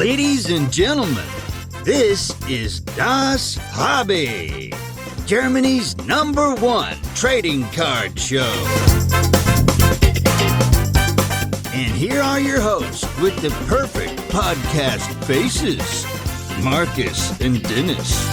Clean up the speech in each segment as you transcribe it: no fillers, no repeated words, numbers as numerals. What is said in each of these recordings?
Ladies and gentlemen, this is Das Hobby, Germany's #1 trading card show. And here are your hosts with the perfect podcast faces, Marcus and Dennis.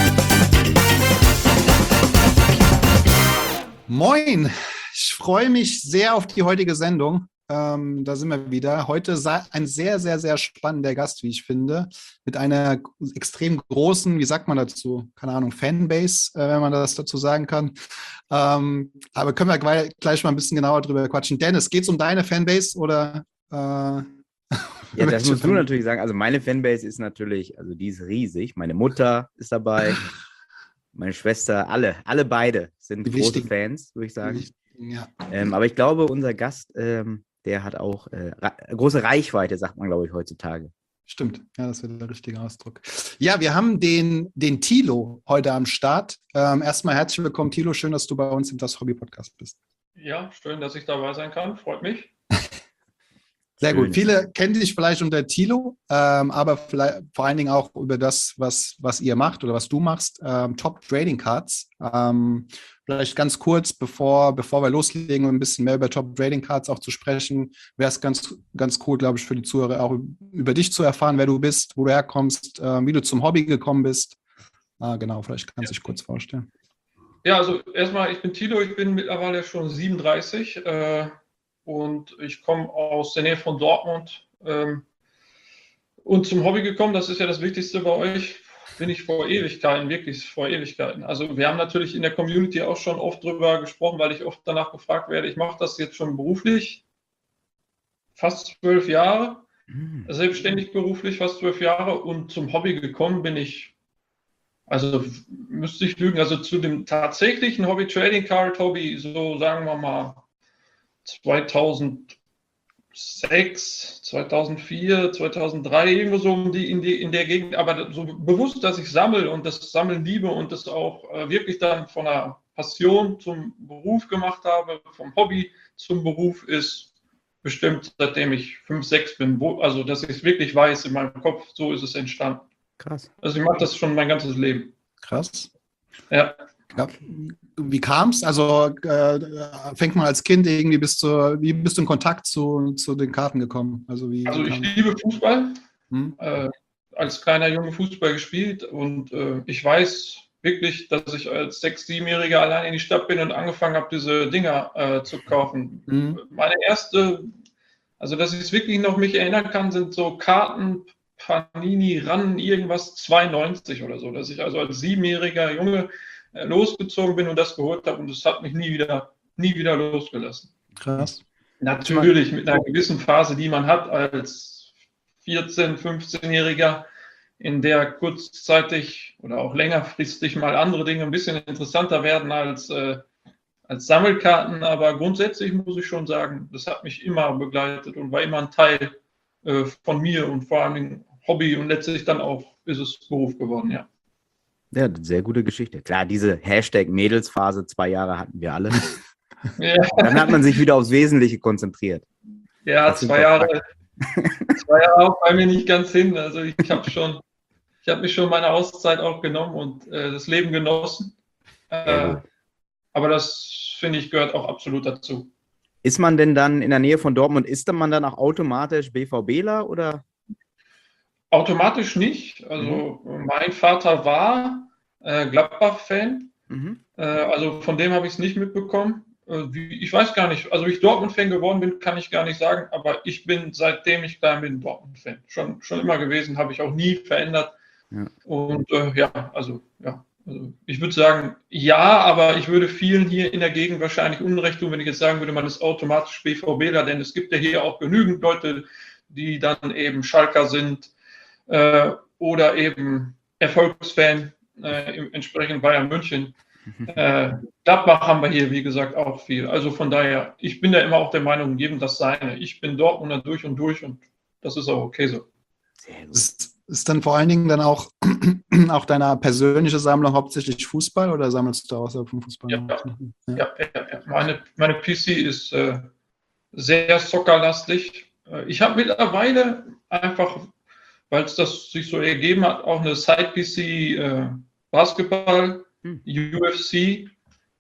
Moin, ich freue mich sehr auf die heutige Sendung. Da sind wir wieder. Heute ein sehr, sehr, sehr spannender Gast, wie ich finde, mit einer extrem großen, wie sagt man dazu, keine Ahnung, Fanbase, wenn man das dazu sagen kann. Aber können wir gleich mal ein bisschen genauer drüber quatschen. Dennis, geht es um deine Fanbase oder? Ja, das musst du natürlich sagen. Also meine Fanbase ist natürlich, also die ist riesig. Meine Mutter ist dabei, meine Schwester, alle beide sind große Fans, würde ich sagen. Ja. Aber ich glaube, unser Gast, der hat auch große Reichweite, sagt man, glaube ich, heutzutage. Stimmt, ja, das wäre der richtige Ausdruck. Ja, wir haben den Thilo heute am Start. Erstmal herzlich willkommen, Thilo. Schön, dass du bei uns im Das Hobby Podcast bist. Ja, schön, dass ich dabei sein kann. Freut mich. Sehr gut. Viele kennen dich vielleicht unter Thilo, aber vielleicht vor allen Dingen auch über das, was ihr macht oder was du machst, Top Trading Cards. Vielleicht ganz kurz, bevor wir loslegen, um ein bisschen mehr über Top Trading Cards auch zu sprechen, wäre es ganz cool, glaube ich, für die Zuhörer auch über dich zu erfahren, wer du bist, wo du herkommst, wie du zum Hobby gekommen bist. Genau, vielleicht kannst du dich kurz vorstellen. Ja, also erstmal, ich bin Thilo, ich bin mittlerweile schon 37 und ich komme aus der Nähe von Dortmund und zum Hobby gekommen, das ist ja das Wichtigste bei euch, bin ich vor Ewigkeiten, wirklich vor Ewigkeiten. Also wir haben natürlich in der Community auch schon oft drüber gesprochen, weil ich oft danach gefragt werde, ich mache das jetzt schon beruflich, fast 12 Jahre, selbstständig beruflich fast 12 Jahre und zum Hobby gekommen bin ich, also müsste ich lügen, also zu dem tatsächlichen Hobby, Trading Card Hobby, so sagen wir mal 2006, 2004, 2003, irgendwo so in der Gegend, aber so bewusst, dass ich sammle und das Sammeln liebe und das auch wirklich dann von einer Passion zum Beruf gemacht habe, vom Hobby zum Beruf ist bestimmt, seitdem ich 5, 6 bin, also dass ich es wirklich weiß in meinem Kopf, so ist es entstanden. Krass. Also ich mache das schon mein ganzes Leben. Krass. Ja. Wie kam es? Also fängt man als Kind irgendwie wie bist du in Kontakt zu den Karten gekommen? Also ich liebe Fußball. Als kleiner Junge Fußball gespielt und ich weiß wirklich, dass ich als 6-, 7-Jähriger allein in die Stadt bin und angefangen habe, diese Dinger zu kaufen. Meine erste, also dass ich es wirklich noch mich erinnern kann, sind so Karten, Panini, Ran, irgendwas 92 oder so, dass ich also als 7-jähriger Junge losgezogen bin und das geholt habe und das hat mich nie wieder losgelassen. Krass. Natürlich mit einer gewissen Phase, die man hat als 14-, 15-Jähriger, in der kurzzeitig oder auch längerfristig mal andere Dinge ein bisschen interessanter werden als Sammelkarten, aber grundsätzlich muss ich schon sagen, das hat mich immer begleitet und war immer ein Teil von mir und vor allem Hobby und letztlich dann auch ist es Beruf geworden, ja. Ja, sehr gute Geschichte. Klar, diese #Mädelsphase, 2 Jahre hatten wir alle. Ja. Dann hat man sich wieder aufs Wesentliche konzentriert. Ja, 2 Jahre auch bei mir nicht ganz hin. Also ich habe mich schon meine Auszeit auch genommen und das Leben genossen. Aber das, finde ich, gehört auch absolut dazu. Ist man denn dann in der Nähe von Dortmund, ist man dann auch automatisch BVBler oder? Automatisch nicht. Also mein Vater war Gladbach-Fan. Also von dem habe ich es nicht mitbekommen. Ich weiß gar nicht, also wie ich Dortmund-Fan geworden bin, kann ich gar nicht sagen, aber ich bin, seitdem ich klein bin, Dortmund-Fan. Schon immer gewesen, habe ich auch nie verändert. Ja. Und also ich würde sagen, ja, aber ich würde vielen hier in der Gegend wahrscheinlich Unrecht tun, wenn ich jetzt sagen würde, man ist automatisch BVBler, denn es gibt ja hier auch genügend Leute, die dann eben Schalker sind oder eben Erfolgsfan, entsprechend Bayern München. Gladbach haben wir hier, wie gesagt, auch viel. Also von daher, ich bin da immer auch der Meinung, jedem das Seine. Ich bin Dortmunder durch und das ist auch okay so. Sehr gut. Ist dann vor allen Dingen dann auch deine persönliche Sammlung hauptsächlich Fußball oder sammelst du außerhalb vom Fußball? Ja. Meine PC ist sehr soccerlastig. Ich habe mittlerweile einfach weil es das sich so ergeben hat, auch eine Side-PC Basketball, UFC.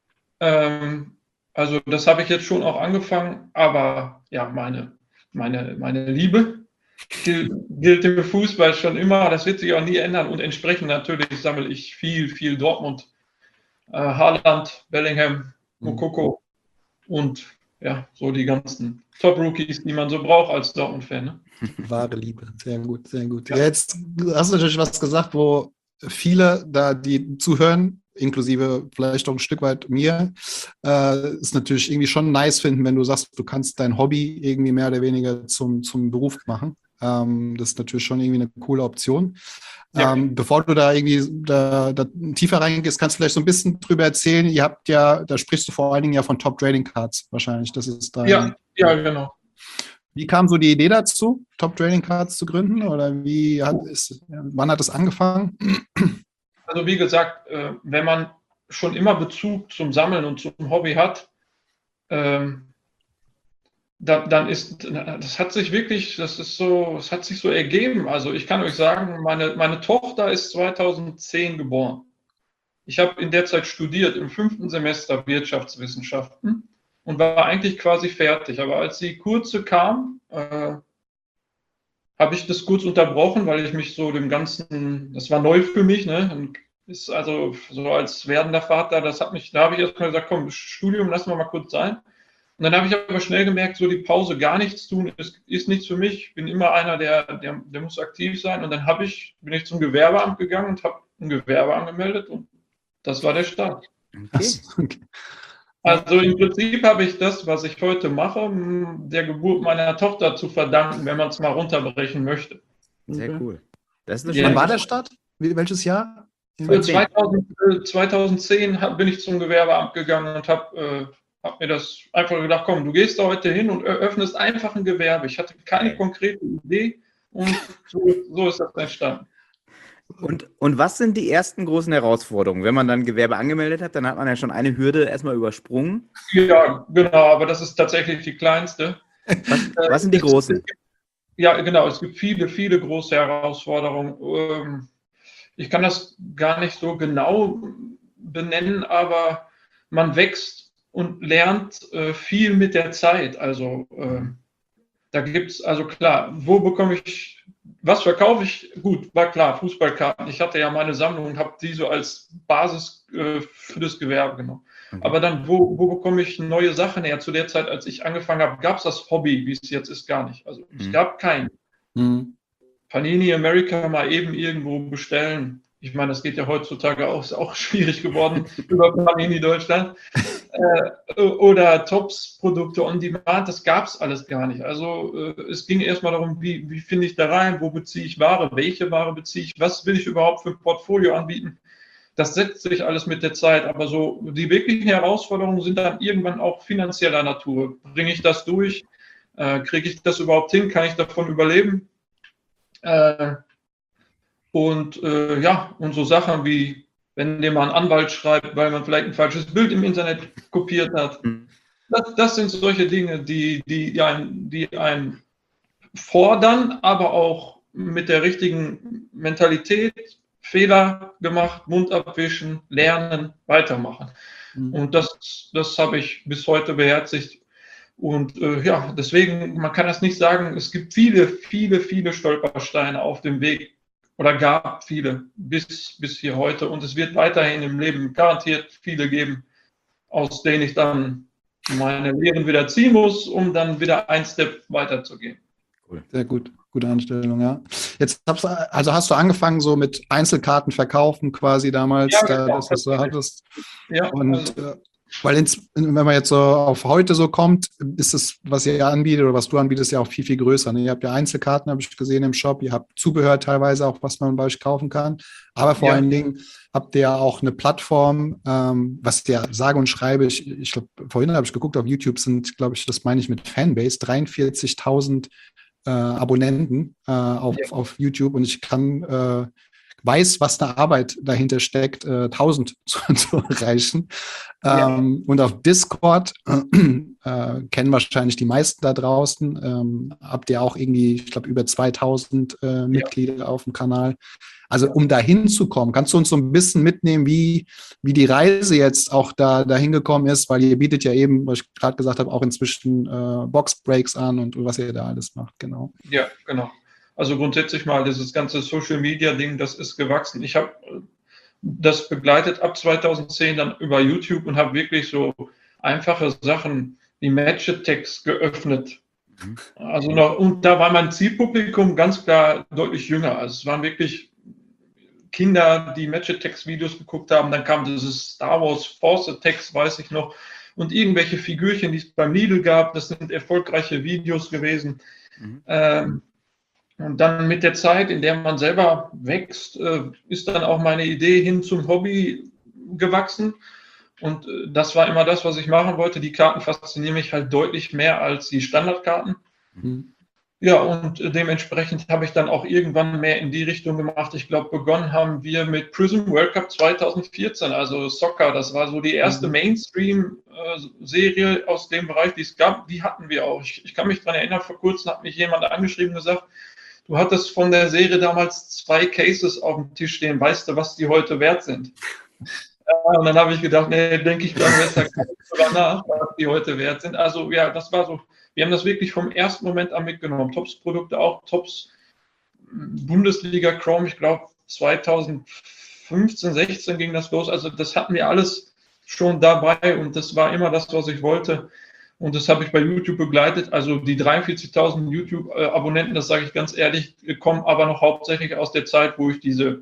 Also das habe ich jetzt schon auch angefangen, aber ja, meine Liebe gilt im Fußball schon immer. Das wird sich auch nie ändern und entsprechend natürlich sammle ich viel Dortmund, Haaland, Bellingham, Moukoko und ja, so die ganzen Top-Rookies, die man so braucht als Dortmund-Fan. Ne? Wahre Liebe, sehr gut, sehr gut. Ja. Jetzt hast du natürlich was gesagt, wo viele da, die zuhören, inklusive vielleicht auch ein Stück weit mir, ist natürlich irgendwie schon nice finden, wenn du sagst, du kannst dein Hobby irgendwie mehr oder weniger zum Beruf machen. Das ist natürlich schon irgendwie eine coole Option. Ja. Bevor du da irgendwie da tiefer reingehst, kannst du vielleicht so ein bisschen drüber erzählen. Ihr habt ja, da sprichst du vor allen Dingen ja von Top Trading Cards wahrscheinlich. Das ist dein, ja, genau. Wie kam so die Idee dazu, Top Trading Cards zu gründen? Oder wann hat es angefangen? Also wie gesagt, wenn man schon immer Bezug zum Sammeln und zum Hobby hat, dann ist, das hat sich so ergeben. Also ich kann euch sagen, meine Tochter ist 2010 geboren. Ich habe in der Zeit studiert, im 5. Semester Wirtschaftswissenschaften und war eigentlich quasi fertig. Aber als die Kurze kam, habe ich das kurz unterbrochen, weil ich mich so dem Ganzen, das war neu für mich, ne? Und ist also so als werdender Vater, da habe ich erstmal gesagt, komm, Studium lassen wir mal kurz sein. Und dann habe ich aber schnell gemerkt, so die Pause gar nichts tun, ist nichts für mich. Ich bin immer einer, der muss aktiv sein. Und dann bin ich zum Gewerbeamt gegangen und habe ein Gewerbe angemeldet und das war der Start. Okay. Also im Prinzip habe ich das, was ich heute mache, der Geburt meiner Tochter zu verdanken, wenn man es mal runterbrechen möchte. Sehr cool. Das ist Wann war der Start? Welches Jahr? 2010 bin ich zum Gewerbeamt gegangen und habe mir das einfach gedacht, komm, du gehst da heute hin und eröffnest einfach ein Gewerbe. Ich hatte keine konkrete Idee und so ist das entstanden. Und was sind die ersten großen Herausforderungen? Wenn man dann Gewerbe angemeldet hat, dann hat man ja schon eine Hürde erstmal übersprungen. Ja, genau, aber das ist tatsächlich die kleinste. Was sind die großen? Ja, genau, es gibt viele große Herausforderungen. Ich kann das gar nicht so genau benennen, aber man wächst und lernt viel mit der Zeit. Also da gibt es, also klar, was verkaufe ich? Gut, war klar, Fußballkarten. Ich hatte ja meine Sammlung und habe die so als Basis für das Gewerbe genommen. Okay. Aber dann, wo bekomme ich neue Sachen her? Zu der Zeit, als ich angefangen habe, gab es das Hobby, wie es jetzt ist, gar nicht. Also es gab keinen. Panini America mal eben irgendwo bestellen. Ich meine, das geht ja heutzutage auch, ist auch schwierig geworden über Panini Deutschland. Oder Tops-Produkte on Demand, das gab es alles gar nicht. Also es ging erstmal darum, wie finde ich da rein, wo beziehe ich Ware, welche Ware beziehe ich, was will ich überhaupt für ein Portfolio anbieten. Das setzt sich alles mit der Zeit, aber so die wirklichen Herausforderungen sind dann irgendwann auch finanzieller Natur. Bringe ich das durch? Kriege ich das überhaupt hin? Kann ich davon überleben? Und so Sachen wie, wenn dir mal ein Anwalt schreibt, weil man vielleicht ein falsches Bild im Internet kopiert hat. Das sind solche Dinge, die einen fordern, aber auch mit der richtigen Mentalität, Fehler gemacht, Mund abwischen, lernen, weitermachen. Und das habe ich bis heute beherzigt. Und deswegen, man kann das nicht sagen, es gibt viele Stolpersteine auf dem Weg oder gab viele bis hier heute. Und es wird weiterhin im Leben garantiert viele geben, aus denen ich dann meine Lehren wieder ziehen muss, um dann wieder ein Step weiterzugehen. Cool. Sehr gut. Gute Einstellung, ja. Jetzt hast du angefangen so mit Einzelkarten verkaufen quasi damals, dass du so hattest. Ja, und weil wenn man jetzt so auf heute so kommt, ist es, was ihr anbietet oder was du anbietest, ja auch viel größer. Ne? Ihr habt ja Einzelkarten, habe ich gesehen im Shop. Ihr habt Zubehör teilweise auch, was man bei euch kaufen kann. Aber vor allen Dingen habt ihr ja auch eine Plattform, was ja sage und schreibe. Ich glaube, vorhin habe ich geguckt, auf YouTube sind, glaube ich, das meine ich mit Fanbase, 43.000 Abonnenten auf YouTube. Und ich kann weiß, was da Arbeit dahinter steckt, 1000 zu erreichen. Und auf Discord kennen wahrscheinlich die meisten da draußen. Habt ihr auch irgendwie, ich glaube, über 2000 Mitglieder auf dem Kanal. Also um da hinzukommen, kannst du uns so ein bisschen mitnehmen, wie die Reise jetzt auch da hingekommen ist, weil ihr bietet ja eben, was ich gerade gesagt habe, auch inzwischen Boxbreaks an und was ihr da alles macht, genau. Ja, genau. Also grundsätzlich mal dieses ganze Social-Media-Ding, das ist gewachsen. Ich habe das begleitet ab 2010 dann über YouTube und habe wirklich so einfache Sachen wie Match-Attacks geöffnet. Also und da war mein Zielpublikum ganz klar deutlich jünger. Also es waren wirklich Kinder, die Match-Attacks-Videos geguckt haben. Dann kam dieses Star Wars Force Attacks, weiß ich noch, und irgendwelche Figürchen, die es beim Lidl gab. Das sind erfolgreiche Videos gewesen. Und dann mit der Zeit, in der man selber wächst, ist dann auch meine Idee hin zum Hobby gewachsen. Und das war immer das, was ich machen wollte. Die Karten faszinieren mich halt deutlich mehr als die Standardkarten. Ja, und dementsprechend habe ich dann auch irgendwann mehr in die Richtung gemacht. Ich glaube, begonnen haben wir mit Prism World Cup 2014, also Soccer. Das war so die erste Mainstream-Serie aus dem Bereich, die es gab. Die hatten wir auch. Ich kann mich daran erinnern, vor kurzem hat mich jemand angeschrieben und gesagt, du hattest von der Serie damals 2 Cases auf dem Tisch stehen. Weißt du, was die heute wert sind? Und dann habe ich gedacht, nee, denke ich dann besser drüber nach, was die heute wert sind. Also ja, das war so, wir haben das wirklich vom ersten Moment an mitgenommen. Tops-Produkte auch, Tops Bundesliga Chrome, ich glaube 2015, 16 ging das los. Also das hatten wir alles schon dabei und das war immer das, was ich wollte. Und das habe ich bei YouTube begleitet. Also die 43.000 YouTube-Abonnenten, das sage ich ganz ehrlich, kommen aber noch hauptsächlich aus der Zeit, wo ich diese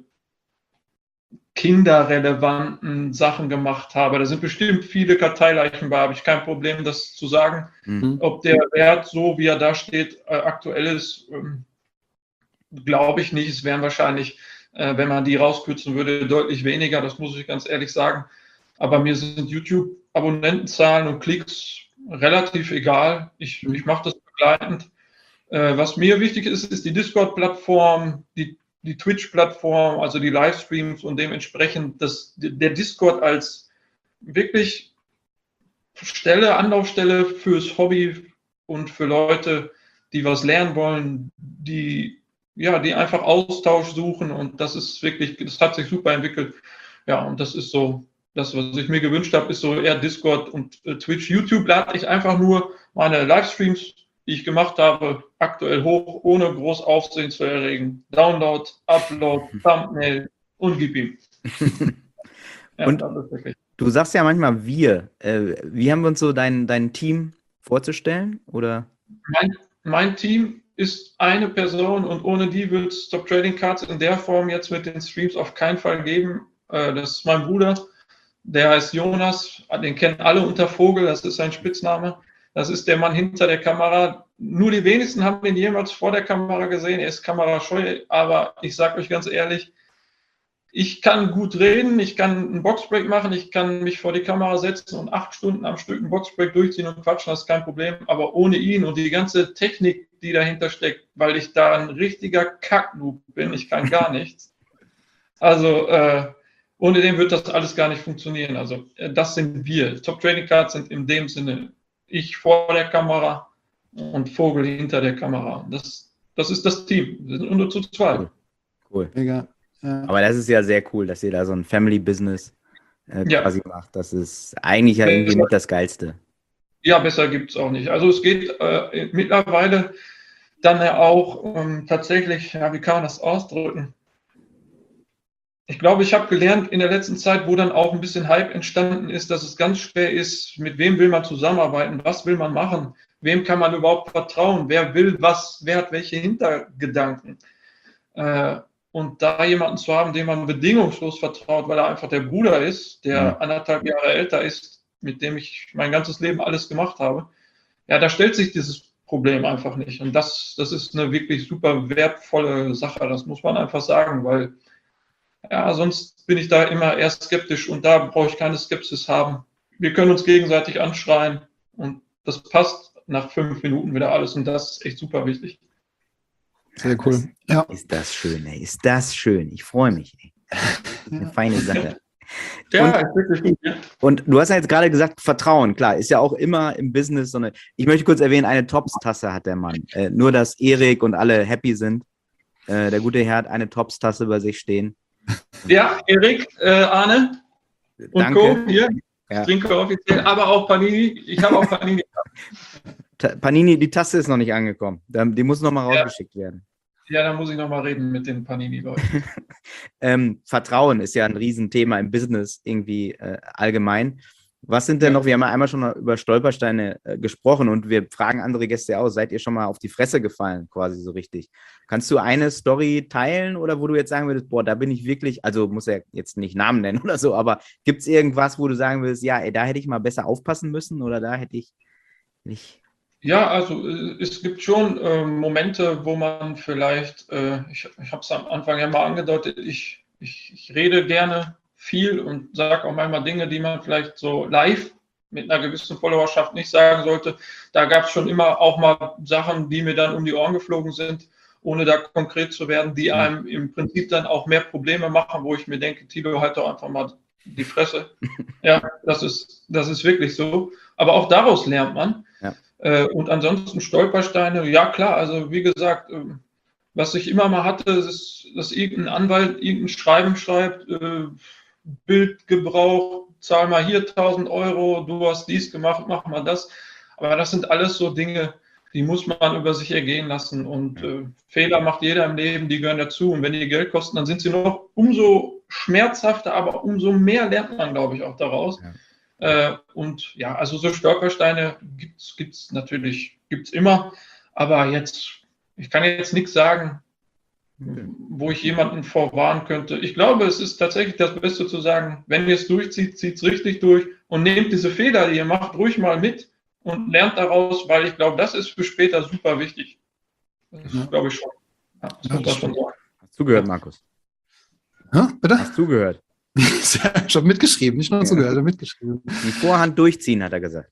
kinderrelevanten Sachen gemacht habe. Da sind bestimmt viele Karteileichen bei, habe ich kein Problem, das zu sagen. Ob der Wert, so wie er da steht, aktuell ist, glaube ich nicht. Es wären wahrscheinlich, wenn man die rauskürzen würde, deutlich weniger, das muss ich ganz ehrlich sagen. Aber mir sind YouTube-Abonnentenzahlen und Klicks relativ egal. Ich mache das begleitend. Was mir wichtig ist, ist die Discord-Plattform, die Twitch-Plattform, also die Livestreams und dementsprechend der Discord als wirklich Anlaufstelle fürs Hobby und für Leute, die was lernen wollen, die einfach Austausch suchen und das ist wirklich, das hat sich super entwickelt. Ja, und das ist so, das, was ich mir gewünscht habe, ist so eher Discord und Twitch. YouTube lade ich einfach nur meine Livestreams, die ich gemacht habe, aktuell hoch, ohne groß Aufsehen zu erregen. Download, Upload, Thumbnail und gib ihm. Ja, und du sagst ja manchmal wir. Wie haben wir uns so dein Team vorzustellen? Oder? Mein Team ist eine Person und ohne die wird es Top Trading Cards in der Form jetzt mit den Streams auf keinen Fall geben. Das ist mein Bruder, der heißt Jonas, den kennen alle unter Vogel, das ist sein Spitzname. Das ist der Mann hinter der Kamera. Nur die wenigsten haben ihn jemals vor der Kamera gesehen. Er ist kamerascheu, aber ich sage euch ganz ehrlich, ich kann gut reden, ich kann einen Boxbreak machen, ich kann mich vor die Kamera setzen und 8 Stunden am Stück einen Boxbreak durchziehen und quatschen, das ist kein Problem. Aber ohne ihn und die ganze Technik, die dahinter steckt, weil ich da ein richtiger Kacknoob bin, ich kann gar nichts. Also ohne den wird das alles gar nicht funktionieren. Also das sind wir. Top Trading Cards sind in dem Sinne ich vor der Kamera und Vogel hinter der Kamera. Das ist das Team. Wir sind nur zu zweit. Cool. Ja. Aber das ist ja sehr cool, dass ihr da so ein Family-Business quasi macht. Das ist eigentlich ja irgendwie mit das Geilste. Ja, besser gibt es auch nicht. Also es geht mittlerweile dann ja auch tatsächlich, wie kann man das ausdrücken? Ich glaube, ich habe gelernt in der letzten Zeit, wo dann auch ein bisschen Hype entstanden ist, dass es ganz schwer ist, mit wem will man zusammenarbeiten, was will man machen, wem kann man überhaupt vertrauen, wer will was, wer hat welche Hintergedanken. Und da jemanden zu haben, dem man bedingungslos vertraut, weil er einfach der Bruder ist, der 1,5 Jahre älter ist, mit dem ich mein ganzes Leben alles gemacht habe, ja, da stellt sich dieses Problem einfach nicht. Und das ist eine wirklich super wertvolle Sache, das muss man einfach sagen, weil ja, sonst bin ich da immer eher skeptisch und da brauche ich keine Skepsis haben. Wir können uns gegenseitig anschreien und das passt nach 5 Minuten wieder alles und das ist echt super wichtig. Sehr cool. Ja. Ist das schön, ey. Ist das schön. Ich freue mich, ey. Eine feine Sache. Ja, ist wirklich gut. Ja. Und du hast ja jetzt gerade gesagt, Vertrauen, klar, ist ja auch immer im Business so eine. Ich möchte kurz erwähnen, eine Tops-Tasse hat der Mann. Nur, dass Erik und alle happy sind. Der gute Herr hat eine Tops-Tasse bei sich stehen. Ja, Erik, Arne und Danke. Co. hier. Ja. Ich trinke offiziell, aber auch Panini. Ich habe auch Panini. Panini, die Tasse ist noch nicht angekommen. Die muss noch mal rausgeschickt werden. Ja, da muss ich noch mal reden mit den Panini-Leuten. Vertrauen ist ja ein Riesenthema im Business irgendwie allgemein. Was sind denn noch, wir haben ja einmal schon über Stolpersteine gesprochen und wir fragen andere Gäste aus, seid ihr schon mal auf die Fresse gefallen, quasi so richtig? Kannst du eine Story teilen oder wo du jetzt sagen würdest, boah, da bin ich wirklich, also muss er jetzt nicht Namen nennen oder so, aber gibt es irgendwas, wo du sagen würdest, ja, ey, da hätte ich mal besser aufpassen müssen oder da hätte ich nicht... Ja, also es gibt schon Momente, wo man vielleicht, ich habe es am Anfang ja mal angedeutet, ich rede gerne viel und sage auch manchmal Dinge, die man vielleicht so live mit einer gewissen Followerschaft nicht sagen sollte. Da gab es schon immer auch mal Sachen, die mir dann um die Ohren geflogen sind, ohne da konkret zu werden, die einem im Prinzip dann auch mehr Probleme machen, wo ich mir denke, Tilo, halt doch einfach mal die Fresse. Ja, das ist wirklich so. Aber auch daraus lernt man. Ja. Und ansonsten Stolpersteine, ja klar, also wie gesagt, was ich immer mal hatte, ist, dass irgendein Anwalt irgendein Schreiben schreibt, Bildgebrauch, zahl mal hier 1.000 Euro, du hast dies gemacht, mach mal das. Aber das sind alles so Dinge, die muss man über sich ergehen lassen. Und Fehler macht jeder im Leben, die gehören dazu. Und wenn die Geld kosten, dann sind sie noch umso schmerzhafter, aber umso mehr lernt man, glaube ich, auch daraus. Ja. Und ja, also so Stolpersteine gibt's natürlich, gibt's immer. Aber jetzt, ich kann jetzt nichts sagen, wo ich jemanden vorwarnen könnte. Ich glaube, es ist tatsächlich das Beste zu sagen, wenn ihr es durchzieht, zieht es richtig durch und nehmt diese Fehler, die ihr macht, ruhig mal mit und lernt daraus, weil ich glaube, das ist für später super wichtig. Das glaube ich schon. Ja, das muss man schon sagen. Hast du gehört, Markus? Ja, bitte? Hast du gehört? Ich habe mitgeschrieben, nicht nur zugehört, ich habe mitgeschrieben. Die Vorhand durchziehen, hat er gesagt.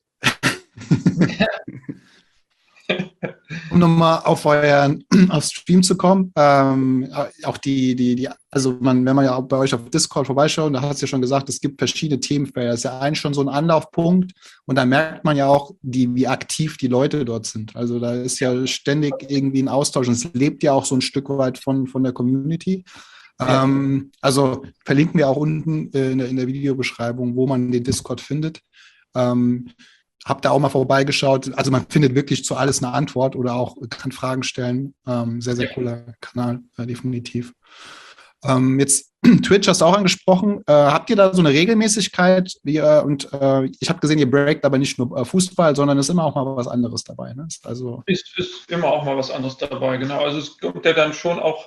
Um nochmal auf euren Stream zu kommen, auch also wenn man ja auch bei euch auf Discord vorbeischaut, da hast du ja schon gesagt, es gibt verschiedene Themenfelder. Das ist ja eigentlich schon so ein Anlaufpunkt und da merkt man ja auch, wie aktiv die Leute dort sind. Also da ist ja ständig irgendwie ein Austausch und es lebt ja auch so ein Stück weit von der Community. Also verlinken wir auch unten in der Videobeschreibung, wo man den Discord findet. Hab da auch mal vorbeigeschaut. Also man findet wirklich zu alles eine Antwort oder auch kann Fragen stellen. Sehr, sehr cooler Kanal, definitiv. Jetzt Twitch hast du auch angesprochen. Habt ihr da so eine Regelmäßigkeit? Ich habe gesehen, ihr breakt aber nicht nur Fußball, sondern es ist immer auch mal was anderes dabei. Ne? Also ist immer auch mal was anderes dabei, genau. Also es kommt ja dann schon auch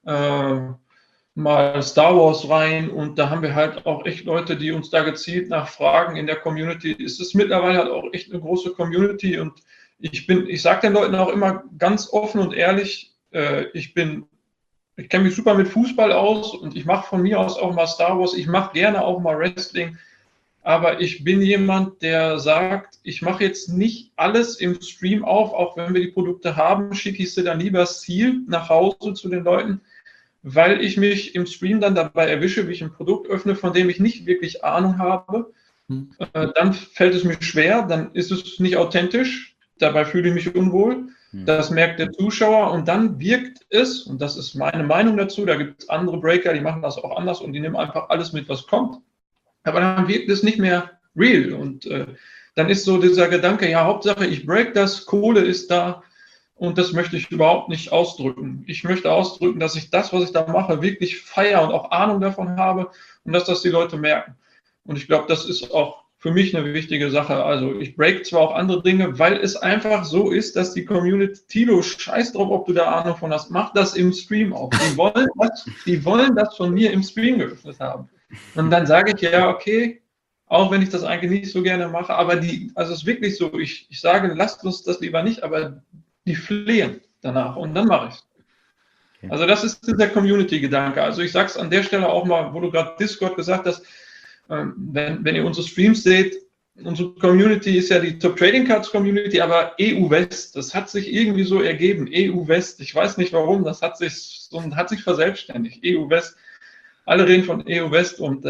mal Star Wars rein und da haben wir halt auch echt Leute, die uns da gezielt nachfragen in der Community. Es ist mittlerweile halt auch echt eine große Community und ich sage den Leuten auch immer ganz offen und ehrlich, ich kenne mich super mit Fußball aus und ich mache von mir aus auch mal Star Wars, ich mache gerne auch mal Wrestling, aber ich bin jemand, der sagt, ich mache jetzt nicht alles im Stream auf, auch wenn wir die Produkte haben, schicke ich sie dann lieber sealed nach Hause zu den Leuten, weil ich mich im Stream dann dabei erwische, wie ich ein Produkt öffne, von dem ich nicht wirklich Ahnung habe. Dann fällt es mir schwer, dann ist es nicht authentisch, dabei fühle ich mich unwohl. Das merkt der Zuschauer und dann wirkt es, und das ist meine Meinung dazu, da gibt es andere Breaker, die machen das auch anders und die nehmen einfach alles mit, was kommt. Aber dann wirkt es nicht mehr real und dann ist so dieser Gedanke, ja, Hauptsache ich break das, Kohle ist da. Und das möchte ich überhaupt nicht ausdrücken. Ich möchte ausdrücken, dass ich das, was ich da mache, wirklich feiere und auch Ahnung davon habe und dass das die Leute merken. Und ich glaube, das ist auch für mich eine wichtige Sache. Also ich break zwar auch andere Dinge, weil es einfach so ist, dass die Community, Tilo, scheiß drauf, ob du da Ahnung von hast, mach das im Stream auch. Die wollen das von mir im Stream geöffnet haben. Und dann sage ich, ja, okay, auch wenn ich das eigentlich nicht so gerne mache, aber also es ist wirklich so, ich sage, lasst uns das lieber nicht, aber die flehen danach und dann mache ich es. Okay. Also das ist der Community-Gedanke. Also ich sage es an der Stelle auch mal, wo du gerade Discord gesagt hast, wenn ihr unsere Streams seht, unsere Community ist ja die Top Trading Cards Community, aber EU West, das hat sich irgendwie so ergeben. EU West, ich weiß nicht warum, das hat sich verselbstständigt. EU West, alle reden von EU West und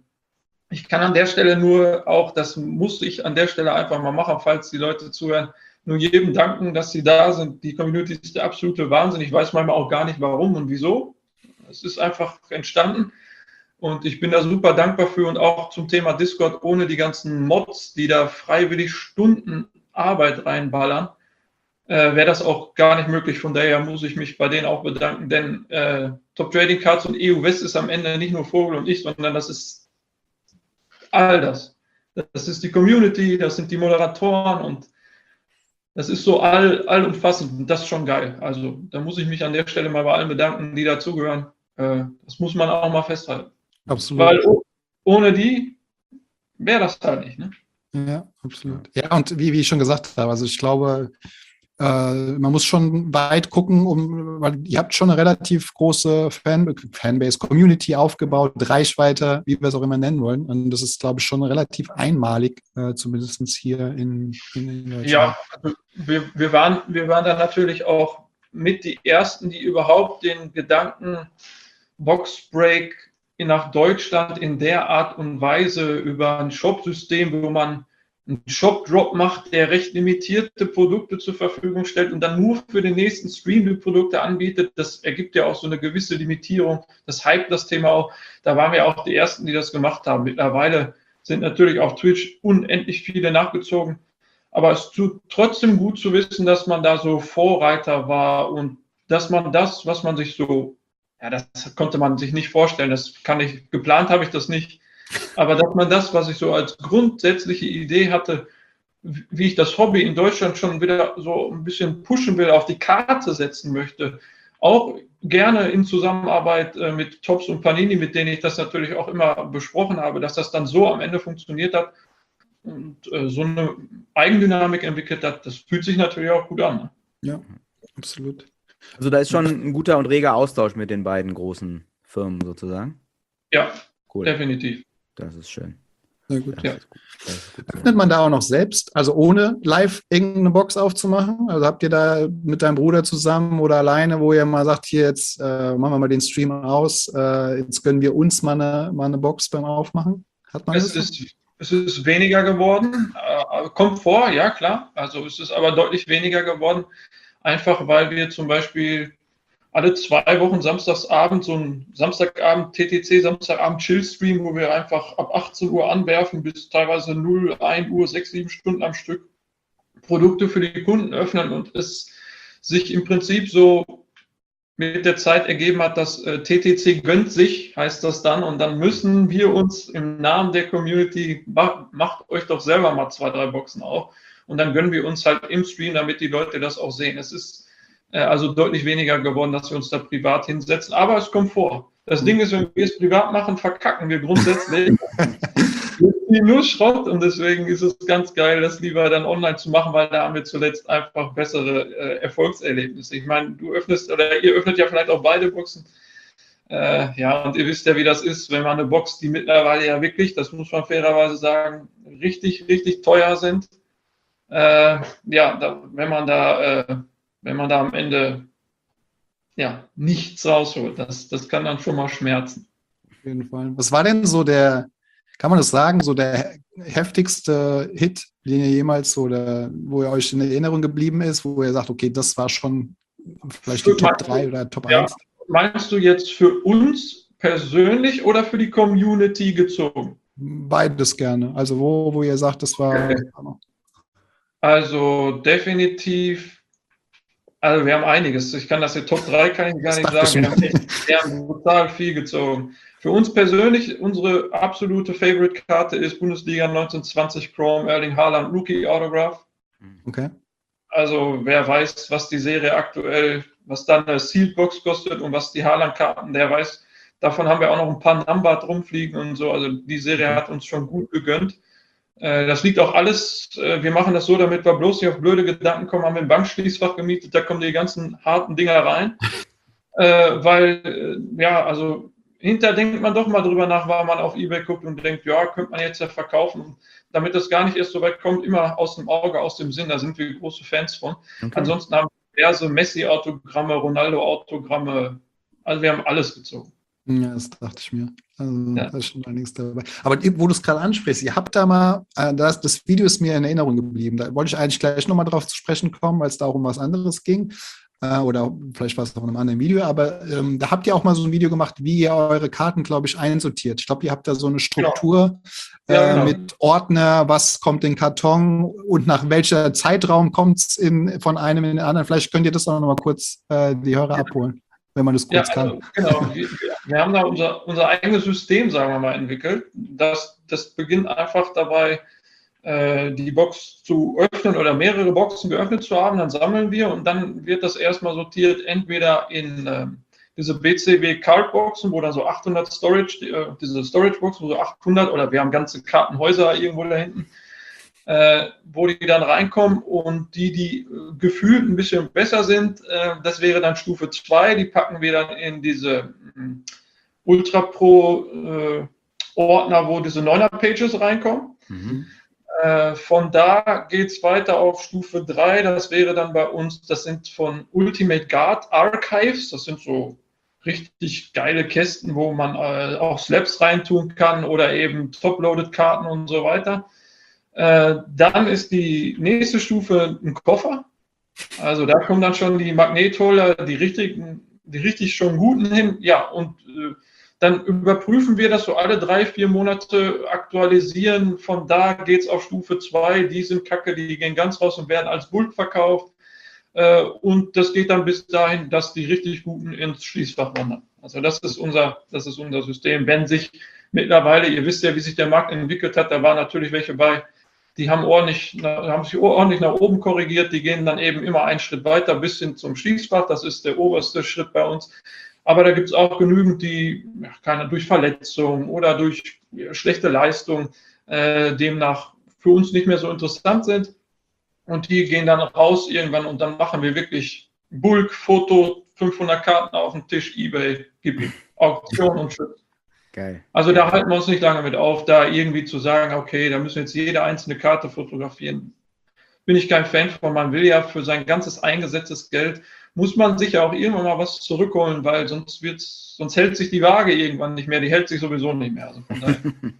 ich kann an der Stelle nur auch, das muss ich an der Stelle einfach mal machen, falls die Leute zuhören, nur jedem danken, dass sie da sind. Die Community ist der absolute Wahnsinn. Ich weiß manchmal auch gar nicht, warum und wieso. Es ist einfach entstanden. Und ich bin da super dankbar für und auch zum Thema Discord, ohne die ganzen Mods, die da freiwillig Stunden Arbeit reinballern, wäre das auch gar nicht möglich. Von daher muss ich mich bei denen auch bedanken, denn Top Trading Cards und EU West ist am Ende nicht nur Vogel und ich, sondern das ist all das. Das ist die Community, das sind die Moderatoren und das ist so allumfassend und das ist schon geil. Also da muss ich mich an der Stelle mal bei allen bedanken, die dazugehören. Das muss man auch mal festhalten. Absolut. Weil ohne die wäre das halt nicht, ne? Ja, absolut. Ja, und wie ich schon gesagt habe, also ich glaube, man muss schon weit gucken, weil ihr habt schon eine relativ große Fanbase, Community aufgebaut, Reichweite, wie wir es auch immer nennen wollen. Und das ist, glaube ich, schon relativ einmalig, zumindest hier in Deutschland. Ja, also wir waren dann natürlich auch mit die Ersten, die überhaupt den Gedanken Boxbreak nach Deutschland in der Art und Weise über ein Shop-System, wo man einen Shop-Drop macht, der recht limitierte Produkte zur Verfügung stellt und dann nur für den nächsten Stream die Produkte anbietet. Das ergibt ja auch so eine gewisse Limitierung. Das hypt das Thema auch. Da waren wir auch die Ersten, die das gemacht haben. Mittlerweile sind natürlich auf Twitch unendlich viele nachgezogen. Aber es tut trotzdem gut zu wissen, dass man da so Vorreiter war und dass man das, was man sich so, ja, das konnte man sich nicht vorstellen. Geplant habe ich das nicht. Aber dass man das, was ich so als grundsätzliche Idee hatte, wie ich das Hobby in Deutschland schon wieder so ein bisschen pushen will, auf die Karte setzen möchte, auch gerne in Zusammenarbeit mit Tops und Panini, mit denen ich das natürlich auch immer besprochen habe, dass das dann so am Ende funktioniert hat und so eine Eigendynamik entwickelt hat, das fühlt sich natürlich auch gut an. Ne? Ja, absolut. Also da ist schon ein guter und reger Austausch mit den beiden großen Firmen sozusagen. Ja, cool. Definitiv. Das ist schön. Sehr gut. Ja. Öffnet man da auch noch selbst, also ohne live irgendeine Box aufzumachen? Also habt ihr da mit deinem Bruder zusammen oder alleine, wo ihr mal sagt, hier jetzt machen wir mal den Stream aus, jetzt gönnen wir uns mal eine Box beim Aufmachen? Hat man Es ist weniger geworden, kommt vor, ja klar. Also es ist aber deutlich weniger geworden, einfach weil wir zum Beispiel alle 2 Wochen Samstagsabend, so ein Samstagabend, TTC, Samstagabend Chill-Stream, wo wir einfach ab 18 Uhr anwerfen bis teilweise 0, 1 Uhr, 6, 7 Stunden am Stück Produkte für die Kunden öffnen und es sich im Prinzip so mit der Zeit ergeben hat, dass TTC gönnt sich, heißt das dann, und dann müssen wir uns im Namen der Community, macht euch doch selber mal 2, 3 Boxen auf und dann gönnen wir uns halt im Stream, damit die Leute das auch sehen. Es ist also deutlich weniger geworden, dass wir uns da privat hinsetzen, aber es kommt vor. Das Ding ist, wenn wir es privat machen, verkacken wir grundsätzlich. Nur Schrott und deswegen ist es ganz geil, das lieber dann online zu machen, weil da haben wir zuletzt einfach bessere Erfolgserlebnisse. Ich meine, ihr öffnet ja vielleicht auch beide Boxen. Ja, und ihr wisst ja, wie das ist, wenn man eine Box, die mittlerweile ja wirklich, das muss man fairerweise sagen, richtig, richtig teuer sind. Wenn man da am Ende nichts rausholt, das kann dann schon mal schmerzen. Auf jeden Fall. Was war denn so kann man das sagen, so der heftigste Hit, den ihr jemals oder wo ihr euch in Erinnerung geblieben ist, wo ihr sagt, okay, das war schon vielleicht die Top 3 oder Top 1? Meinst du jetzt für uns persönlich oder für die Community gezogen? Beides gerne. Also wo ihr sagt, das war... Okay. Also definitiv, also wir haben einiges. Ich kann das hier Top 3 kann ich gar nicht sagen. Wir haben brutal viel gezogen. Für uns persönlich, unsere absolute Favorite-Karte ist Bundesliga 1920 Chrome Erling Haaland Rookie Autograph. Okay. Also wer weiß, was die Serie aktuell, was dann eine Sealed Box kostet und was die Haaland-Karten, der weiß, davon haben wir auch noch ein paar Number rumfliegen und so. Also die Serie hat uns schon gut gegönnt. Das liegt auch alles, wir machen das so, damit wir bloß nicht auf blöde Gedanken kommen, haben wir ein Bankschließfach gemietet, da kommen die ganzen harten Dinger rein. Also hinterher denkt man doch mal drüber nach, weil man auf eBay guckt und denkt, ja, könnte man jetzt ja verkaufen. Damit das gar nicht erst so weit kommt, immer aus dem Auge, aus dem Sinn, da sind wir große Fans von. Okay. Ansonsten haben wir diverse Messi-Autogramme, Ronaldo-Autogramme, also wir haben alles gezogen. Ja, das dachte ich mir. Also, da ist schon einiges dabei. Aber wo du es gerade ansprichst, ihr habt da mal, das Video ist mir in Erinnerung geblieben. Da wollte ich eigentlich gleich nochmal drauf zu sprechen kommen, weil es da um was anderes ging. Oder vielleicht war es auch in einem anderen Video. Aber da habt ihr auch mal so ein Video gemacht, wie ihr eure Karten, glaube ich, einsortiert. Ich glaube, ihr habt da so eine Struktur genau. Mit Ordner, was kommt in den Karton und nach welcher Zeitraum kommt es von einem in den anderen. Vielleicht könnt ihr das auch nochmal kurz die Hörer abholen, wenn man das kurz kann. Genau. Wir haben da unser eigenes System, sagen wir mal, entwickelt. Das beginnt einfach dabei, die Box zu öffnen oder mehrere Boxen geöffnet zu haben. Dann sammeln wir und dann wird das erstmal sortiert, entweder in diese BCW Cardboxen, wo dann so 800 Storage, diese Storage-Boxen, wo so 800 oder wir haben ganze Kartenhäuser irgendwo da hinten, wo die dann reinkommen und die gefühlt ein bisschen besser sind, das wäre dann Stufe 2, die packen wir dann in diese Ultra Pro Ordner, wo diese 9er-Pages reinkommen. Mhm. Von da geht es weiter auf Stufe 3, das wäre dann bei uns, das sind von Ultimate Guard Archives, das sind so richtig geile Kästen, wo man auch Slabs reintun kann oder eben Top-Loaded-Karten und so weiter. Dann ist die nächste Stufe ein Koffer. Also da kommen dann schon die Magnetholder, die richtig schon guten hin. Ja, und dann überprüfen wir das so alle 3-4 Monate, aktualisieren. Von da geht es auf Stufe 2. Die sind kacke, die gehen ganz raus und werden als Bulk verkauft. Und das geht dann bis dahin, dass die richtig guten ins Schließfach wandern. Also das ist unser System. Wenn sich mittlerweile, ihr wisst ja, wie sich der Markt entwickelt hat, da waren natürlich welche bei, die haben sich ordentlich nach oben korrigiert, die gehen dann eben immer einen Schritt weiter bis hin zum Schließfach, das ist der oberste Schritt bei uns. Aber da gibt es auch genügend, die durch Verletzung oder durch schlechte Leistung demnach für uns nicht mehr so interessant sind. Und die gehen dann raus irgendwann und dann machen wir wirklich Bulk, Foto, 500 Karten auf den Tisch, eBay, gib ihm, Auktion und Shit. Geil. Also da halten wir uns nicht lange mit auf, da irgendwie zu sagen, okay, da müssen wir jetzt jede einzelne Karte fotografieren. Bin ich kein Fan von. Man will ja für sein ganzes eingesetztes Geld, muss man sich ja auch irgendwann mal was zurückholen, weil sonst hält sich die Waage irgendwann nicht mehr, die hält sich sowieso nicht mehr. Also von daher.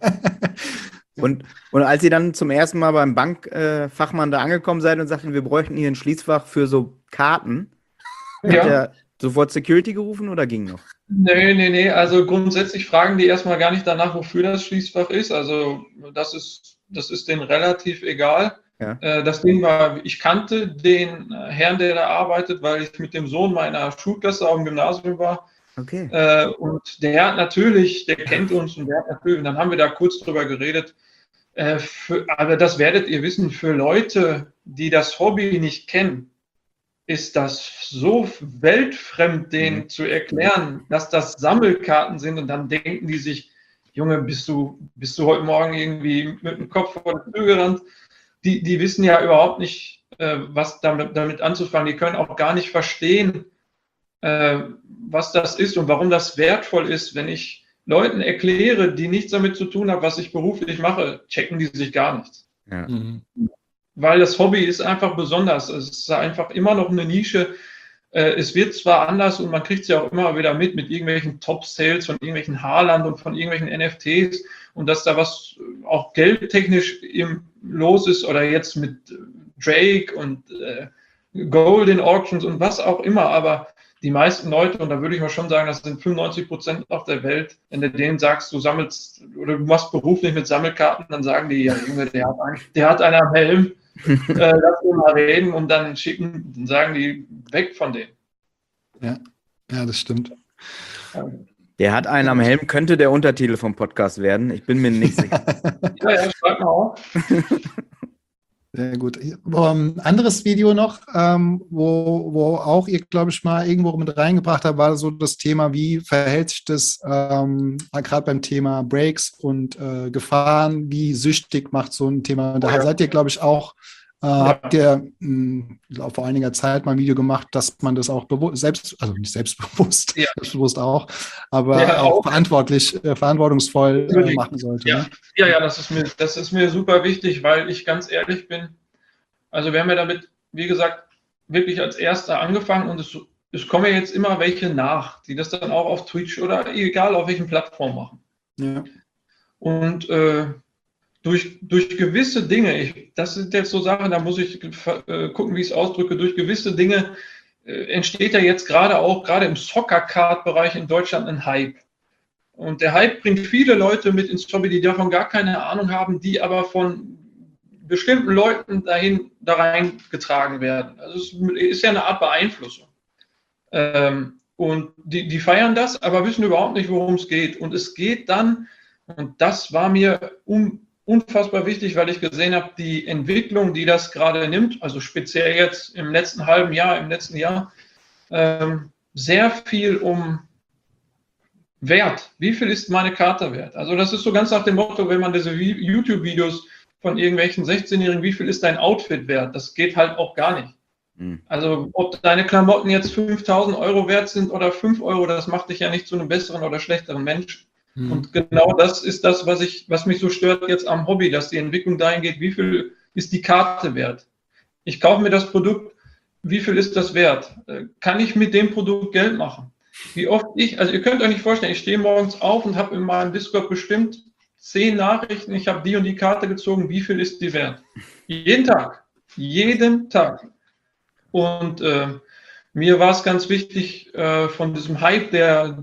Und als ihr dann zum ersten Mal beim Bankfachmann da angekommen seid und sagten, wir bräuchten hier ein Schließfach für so Karten, hat er sofort Security gerufen oder ging noch? Nee. Also grundsätzlich fragen die erstmal gar nicht danach, wofür das Schließfach ist. Also das ist denen relativ egal. Ja. Das Ding war, ich kannte den Herrn, der da arbeitet, weil ich mit dem Sohn meiner Schulklasse auf dem Gymnasium war. Okay. Und der kennt uns und dann haben wir da kurz drüber geredet. Aber das werdet ihr wissen, für Leute, die das Hobby nicht kennen, ist das so weltfremd, denen zu erklären, dass das Sammelkarten sind und dann denken die sich, Junge, bist du heute Morgen irgendwie mit dem Kopf vor der Tür gerannt? Die wissen ja überhaupt nicht, was damit anzufangen. Die können auch gar nicht verstehen, was das ist und warum das wertvoll ist. Wenn ich Leuten erkläre, die nichts damit zu tun haben, was ich beruflich mache, checken die sich gar nichts. Ja. Weil das Hobby ist einfach besonders. Es ist einfach immer noch eine Nische. Es wird zwar anders und man kriegt es ja auch immer wieder mit irgendwelchen Top-Sales von irgendwelchen Haaland und von irgendwelchen NFTs und dass da was auch geldtechnisch los ist oder jetzt mit Drake und Golden Auctions und was auch immer, aber die meisten Leute, und da würde ich mal schon sagen, das sind 95% auf der Welt, wenn du denen sagst, du sammelst oder du machst beruflich mit Sammelkarten, dann sagen die, ja Junge, der hat einen am Helm, lass ihn mal reden und dann sagen die weg von denen. Ja, das stimmt. Der hat einen am Helm, könnte der Untertitel vom Podcast werden. Ich bin mir nicht sicher. Ja, schreib mal auf. Sehr gut. Anderes Video noch, wo auch ihr, glaube ich, mal irgendwo mit reingebracht habt, war so das Thema, wie verhält sich das gerade beim Thema Breaks und Gefahren, wie süchtig macht so ein Thema. Da seid ihr, glaube ich, auch Habt ihr vor einiger Zeit mal ein Video gemacht, dass man das auch nicht selbstbewusst, selbstbewusst auch, aber auch verantwortungsvoll machen sollte? Ja, ne? ja, das ist mir super wichtig, weil ich ganz ehrlich bin. Also wir haben ja damit, wie gesagt, wirklich als Erster angefangen und es kommen ja jetzt immer welche nach, die das dann auch auf Twitch oder egal auf welchen Plattformen machen. Ja. Und durch gewisse Dinge, das sind jetzt so Sachen, da muss ich gucken, wie ich es ausdrücke, durch gewisse Dinge entsteht ja jetzt gerade im Soccer-Card-Bereich in Deutschland ein Hype. Und der Hype bringt viele Leute mit ins Hobby, die davon gar keine Ahnung haben, die aber von bestimmten Leuten da reingetragen werden. Also es ist ja eine Art Beeinflussung. Und die feiern das, aber wissen überhaupt nicht, worum es geht. Und es geht dann, und das war mir unfassbar wichtig, weil ich gesehen habe, die Entwicklung, die das gerade nimmt, also speziell jetzt im letzten Jahr, sehr viel um Wert. Wie viel ist meine Karte wert? Also das ist so ganz nach dem Motto, wenn man diese YouTube-Videos von irgendwelchen 16-Jährigen, wie viel ist dein Outfit wert? Das geht halt auch gar nicht. Also ob deine Klamotten jetzt 5.000 Euro wert sind oder 5 Euro, das macht dich ja nicht zu einem besseren oder schlechteren Menschen. Und genau das ist das, was mich so stört jetzt am Hobby, dass die Entwicklung dahin geht, wie viel ist die Karte wert? Ich kaufe mir das Produkt, wie viel ist das wert? Kann ich mit dem Produkt Geld machen? Wie oft also ihr könnt euch nicht vorstellen, ich stehe morgens auf und habe in meinem Discord bestimmt 10 Nachrichten, ich habe die und die Karte gezogen, wie viel ist die wert? Jeden Tag. Und mir war es ganz wichtig, von diesem Hype, der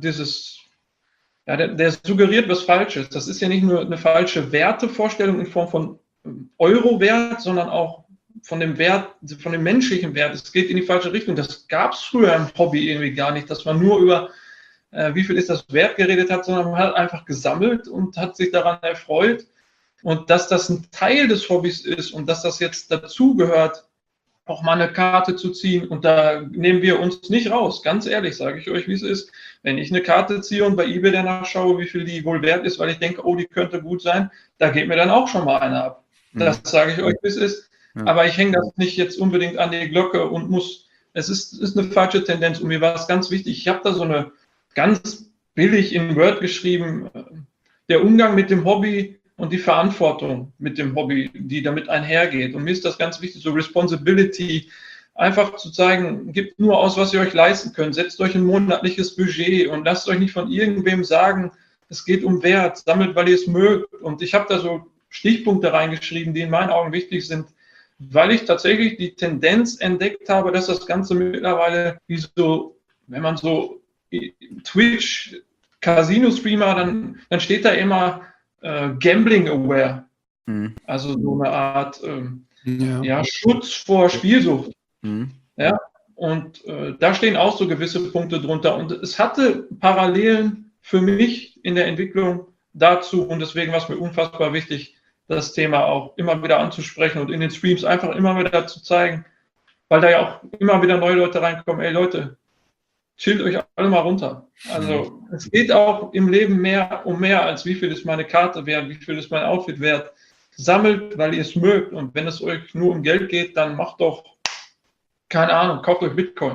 suggeriert was Falsches. Das ist ja nicht nur eine falsche Wertevorstellung in Form von Euro-Wert, sondern auch von dem Wert, von dem menschlichen Wert. Es geht in die falsche Richtung. Das gab es früher im Hobby irgendwie gar nicht, dass man nur über wie viel ist das wert geredet hat, sondern man hat einfach gesammelt und hat sich daran erfreut. Und dass das ein Teil des Hobbys ist und dass das jetzt dazugehört, auch mal eine Karte zu ziehen. Und da nehmen wir uns nicht raus. Ganz ehrlich, sage ich euch, wie es ist. Wenn ich eine Karte ziehe und bei eBay danach schaue, wie viel die wohl wert ist, weil ich denke, oh, die könnte gut sein, da geht mir dann auch schon mal eine ab. Das sage ich euch, wie es ist. Aber ich hänge das nicht jetzt unbedingt an die Glocke und es ist eine falsche Tendenz. Und mir war es ganz wichtig, ich habe da so eine ganz billig in Word geschrieben, der Umgang mit dem Hobby und die Verantwortung mit dem Hobby, die damit einhergeht. Und mir ist das ganz wichtig, so Responsibility, einfach zu zeigen, gebt nur aus, was ihr euch leisten könnt, setzt euch ein monatliches Budget und lasst euch nicht von irgendwem sagen, es geht um Wert, sammelt, weil ihr es mögt. Und ich habe da so Stichpunkte reingeschrieben, die in meinen Augen wichtig sind, weil ich tatsächlich die Tendenz entdeckt habe, dass das Ganze mittlerweile, wie so, wenn man so Twitch, Casino-Streamer, dann steht da immer Gambling-aware. Also so eine Art Schutz vor Spielsucht. Ja? Und da stehen auch so gewisse Punkte drunter. Und es hatte Parallelen für mich in der Entwicklung dazu. Und deswegen war es mir unfassbar wichtig, das Thema auch immer wieder anzusprechen und in den Streams einfach immer wieder zu zeigen, weil da ja auch immer wieder neue Leute reinkommen. Ey Leute, chillt euch alle mal runter. Also es geht auch im Leben um mehr als wie viel ist meine Karte wert, wie viel ist mein Outfit wert. Sammelt, weil ihr es mögt. Und wenn es euch nur um Geld geht, dann macht doch, keine Ahnung, kauft euch Bitcoin.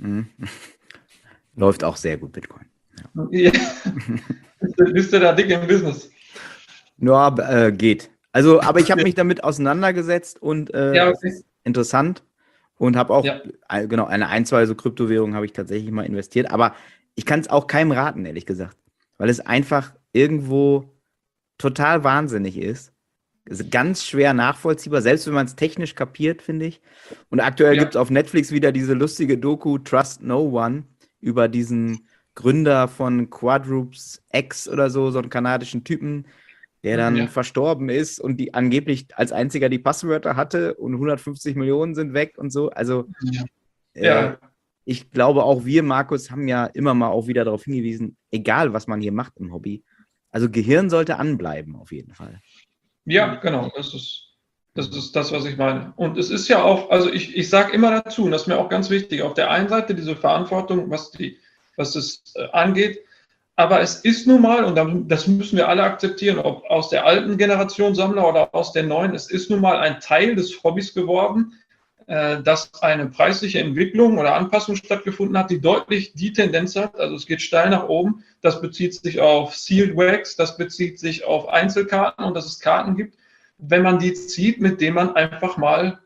Läuft auch sehr gut, Bitcoin. Ja. Bist du da dick im Business? Ja, geht. Also, aber ich habe mich damit auseinandergesetzt und es ist interessant. Und habe auch, genau, zwei so Kryptowährungen habe ich tatsächlich mal investiert. Aber ich kann es auch keinem raten, ehrlich gesagt. Weil es einfach irgendwo total wahnsinnig ist. Es ist ganz schwer nachvollziehbar, selbst wenn man es technisch kapiert, finde ich. Und aktuell gibt es auf Netflix wieder diese lustige Doku Trust No One über diesen Gründer von Quadrupes X oder so einen kanadischen Typen, der dann verstorben ist und die angeblich als einziger die Passwörter hatte und 150 Millionen sind weg und so. Also ich glaube auch wir, Markus, haben ja immer mal auch wieder darauf hingewiesen, egal was man hier macht im Hobby, also Gehirn sollte anbleiben auf jeden Fall. Ja, genau, das ist das, was ich meine. Und es ist ja auch, also ich sage immer dazu, und das ist mir auch ganz wichtig, auf der einen Seite diese Verantwortung, was es angeht, Aber es ist nun mal, und das müssen wir alle akzeptieren, ob aus der alten Generation Sammler oder aus der neuen, es ist nun mal ein Teil des Hobbys geworden, dass eine preisliche Entwicklung oder Anpassung stattgefunden hat, die deutlich die Tendenz hat, also es geht steil nach oben, das bezieht sich auf Sealed Wax, das bezieht sich auf Einzelkarten und dass es Karten gibt, wenn man die zieht, mit denen man einfach mal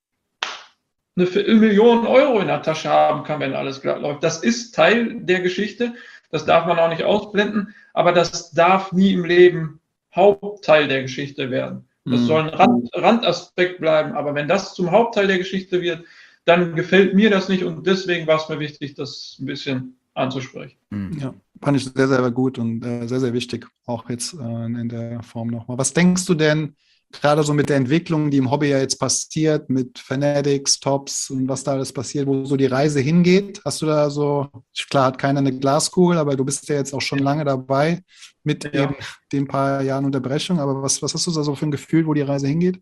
eine Viertelmillion Euro in der Tasche haben kann, wenn alles glatt läuft. Das ist Teil der Geschichte, das darf man auch nicht ausblenden, aber das darf nie im Leben Hauptteil der Geschichte werden. Das soll ein Randaspekt bleiben, aber wenn das zum Hauptteil der Geschichte wird, dann gefällt mir das nicht und deswegen war es mir wichtig, das ein bisschen anzusprechen. Ja, fand ich sehr, sehr gut und sehr, sehr wichtig, auch jetzt in der Form nochmal. Was denkst du denn, gerade so mit der Entwicklung, die im Hobby ja jetzt passiert, mit Fanatics, Tops und was da alles passiert, wo so die Reise hingeht? Hast du da so, klar hat keiner eine Glaskugel, aber du bist ja jetzt auch schon lange dabei mit eben den paar Jahren Unterbrechung. Aber was hast du da so für ein Gefühl, wo die Reise hingeht?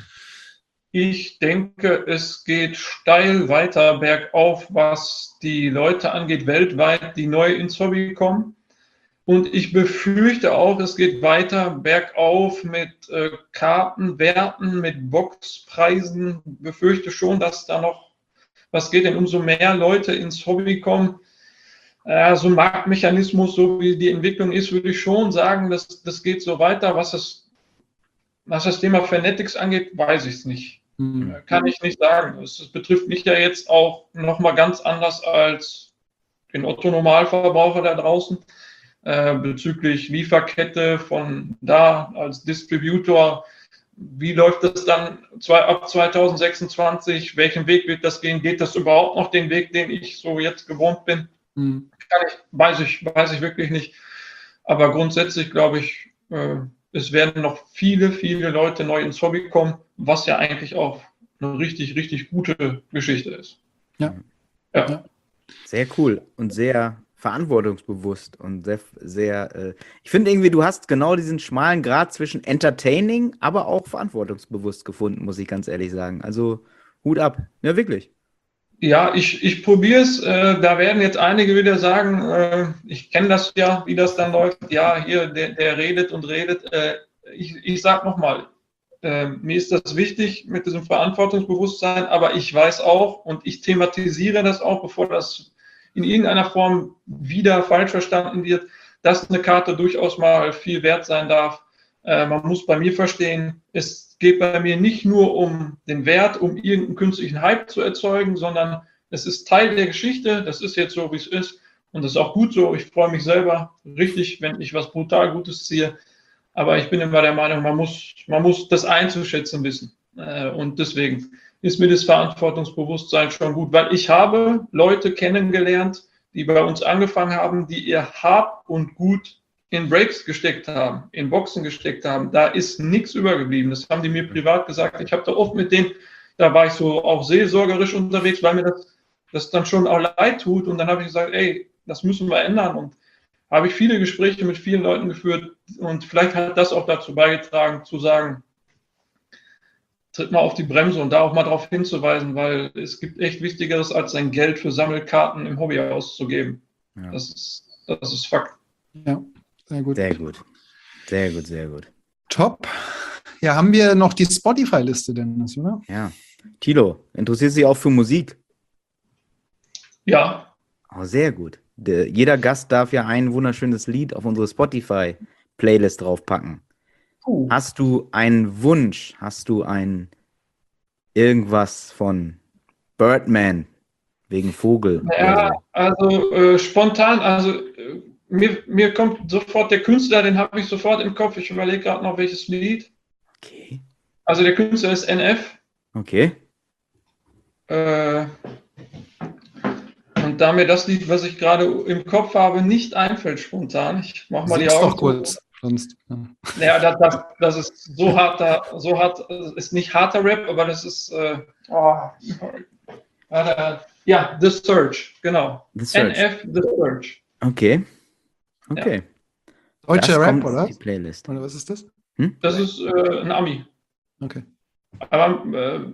Ich denke, es geht steil weiter bergauf, was die Leute angeht, weltweit, die neu ins Hobby kommen. Und ich befürchte auch, es geht weiter bergauf mit Kartenwerten, mit Boxpreisen. Ich befürchte schon, dass da noch was geht, denn umso mehr Leute ins Hobby kommen, so ein Marktmechanismus, so wie die Entwicklung ist, würde ich schon sagen, das geht so weiter. Was das Thema Fanatics angeht, weiß ich es nicht. Kann ich nicht sagen. Es betrifft mich ja jetzt auch nochmal ganz anders als den Otto-Normalverbraucher da draußen. Bezüglich Lieferkette von da als Distributor. Wie läuft das dann ab 2026? Welchen Weg wird das gehen? Geht das überhaupt noch den Weg, den ich so jetzt gewohnt bin? Weiß ich wirklich nicht. Aber grundsätzlich glaube ich, es werden noch viele, viele Leute neu ins Hobby kommen, was ja eigentlich auch eine richtig, richtig gute Geschichte ist. Ja. Sehr cool und sehr verantwortungsbewusst und sehr, ich finde irgendwie, du hast genau diesen schmalen Grat zwischen entertaining, aber auch verantwortungsbewusst gefunden, muss ich ganz ehrlich sagen. Also Hut ab. Ja, wirklich. Ja, ich probiere es. Da werden jetzt einige wieder sagen, ich kenne das ja, wie das dann läuft. Ja, hier, der redet und redet. Ich sage nochmal, mir ist das wichtig mit diesem Verantwortungsbewusstsein, aber ich weiß auch und ich thematisiere das auch, bevor das in irgendeiner Form wieder falsch verstanden wird, dass eine Karte durchaus mal viel wert sein darf. Man muss bei mir verstehen, es geht bei mir nicht nur um den Wert, um irgendeinen künstlichen Hype zu erzeugen, sondern es ist Teil der Geschichte, das ist jetzt so, wie es ist und das ist auch gut so. Ich freue mich selber richtig, wenn ich was brutal Gutes ziehe, aber ich bin immer der Meinung, man muss das einzuschätzen wissen und deswegen ist mir das Verantwortungsbewusstsein schon gut, weil ich habe Leute kennengelernt, die bei uns angefangen haben, die ihr Hab und Gut in Breaks gesteckt haben, in Boxen gesteckt haben. Da ist nichts übergeblieben. Das haben die mir privat gesagt. Ich habe da oft mit denen, da war ich so auch seelsorgerisch unterwegs, weil mir das dann schon auch leid tut. Und dann habe ich gesagt, ey, das müssen wir ändern. Und habe ich viele Gespräche mit vielen Leuten geführt. Und vielleicht hat das auch dazu beigetragen, zu sagen, tritt mal auf die Bremse und da auch mal darauf hinzuweisen, weil es gibt echt Wichtigeres, als sein Geld für Sammelkarten im Hobby auszugeben. Ja. Das ist Fakt. Ja, sehr gut. Sehr gut. Sehr gut, sehr gut. Top. Ja, haben wir noch die Spotify-Liste, Dennis, oder? Ja. Tilo, interessierst du dich auch für Musik? Ja. Oh, sehr gut. Jeder Gast darf ja ein wunderschönes Lied auf unsere Spotify-Playlist draufpacken. Hast du einen Wunsch? Hast du irgendwas von Birdman wegen Vogel? Ja, also spontan, mir kommt sofort der Künstler, den habe ich sofort im Kopf. Ich überlege gerade noch, welches Lied. Okay. Also der Künstler ist NF. Okay. Und da mir das Lied, was ich gerade im Kopf habe, nicht einfällt spontan, ich mache mal die Augen. Doch kurz. Sonst, ja, das ist so hart, ist nicht harter Rap, aber das ist, ja, The Search, genau. The Search. NF, The Search. Okay. Ja. Deutscher Rap, oder? Die Playlist. Oder was ist das? Das ist ein Ami. Okay. Aber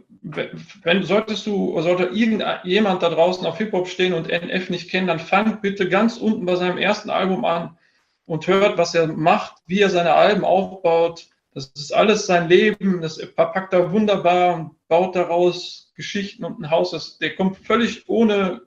sollte irgendjemand da draußen auf Hip-Hop stehen und NF nicht kennen, dann fangt bitte ganz unten bei seinem ersten Album an. und hört, was er macht, wie er seine Alben aufbaut. Das ist alles sein Leben, das verpackt er wunderbar und baut daraus Geschichten und ein Haus. Der kommt völlig ohne